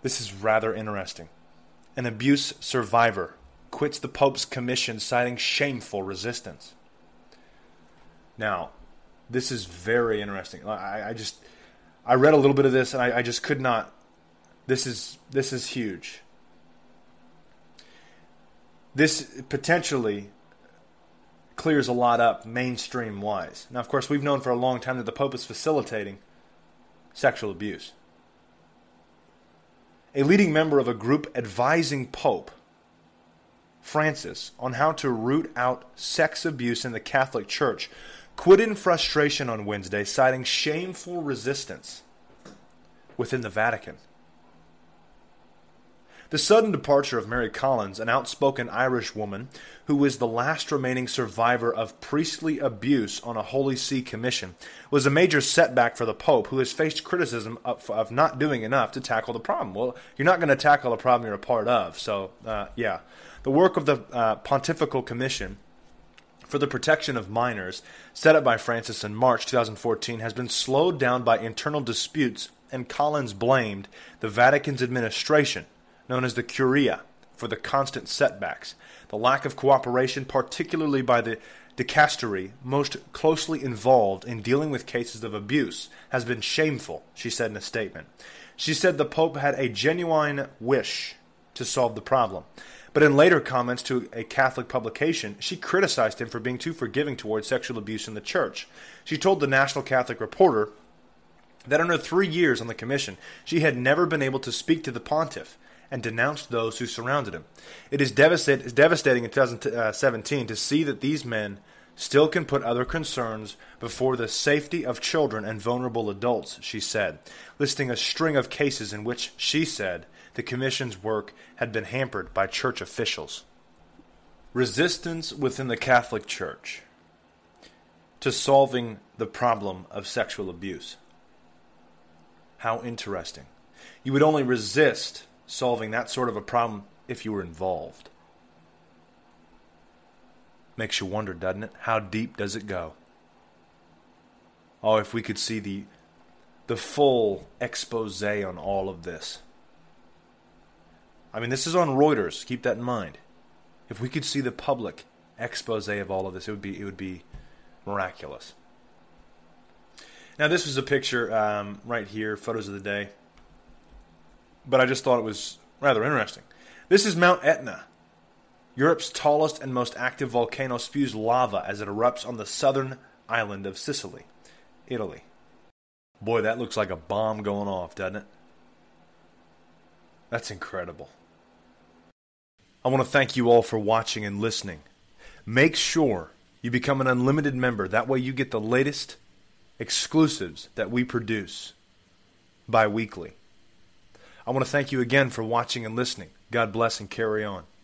This is rather interesting. An abuse survivor quits the Pope's commission citing shameful resistance. Now, this is very interesting. I read a little bit of this and I just could not. This is huge. This potentially clears a lot up mainstream-wise. Now, of course, we've known for a long time that the Pope is facilitating sexual abuse. A leading member of a group advising Pope Francis on how to root out sex abuse in the Catholic Church quit in frustration on Wednesday, citing shameful resistance within the Vatican. The sudden departure of Mary Collins, an outspoken Irish woman who is the last remaining survivor of priestly abuse on a Holy See commission, was a major setback for the Pope, who has faced criticism of not doing enough to tackle the problem. Well, you're not going to tackle the problem you're a part of. So, yeah. The work of the Pontifical Commission for the Protection of Minors, set up by Francis in March 2014, has been slowed down by internal disputes, and Collins blamed the Vatican's administration, known as the Curia, for the constant setbacks. The lack of cooperation, particularly by the dicastery most closely involved in dealing with cases of abuse, has been shameful, she said in a statement. She said the Pope had a genuine wish to solve the problem. But in later comments to a Catholic publication, she criticized him for being too forgiving towards sexual abuse in the Church. She told the National Catholic Reporter that in her 3 years on the commission, she had never been able to speak to the pontiff and denounced those who surrounded him. It is devastating in 2017 to see that these men still can put other concerns before the safety of children and vulnerable adults, she said, listing a string of cases in which, she said, the Commission's work had been hampered by church officials. Resistance within the Catholic Church to solving the problem of sexual abuse. How interesting. You would only resist solving that sort of a problem if you were involved. Makes you wonder, doesn't it? How deep does it go? Oh, if we could see the full expose on all of this. I mean, this is on Reuters. Keep that in mind. If we could see the public expose of all of this, it would be miraculous. Now, this was a picture right here, photos of the day. But I just thought it was rather interesting. This is Mount Etna. Europe's tallest and most active volcano spews lava as it erupts on the southern island of Sicily, Italy. Boy, that looks like a bomb going off, doesn't it? That's incredible. I want to thank you all for watching and listening. Make sure you become an unlimited member. That way you get the latest exclusives that we produce bi-weekly. I want to thank you again for watching and listening. God bless and carry on.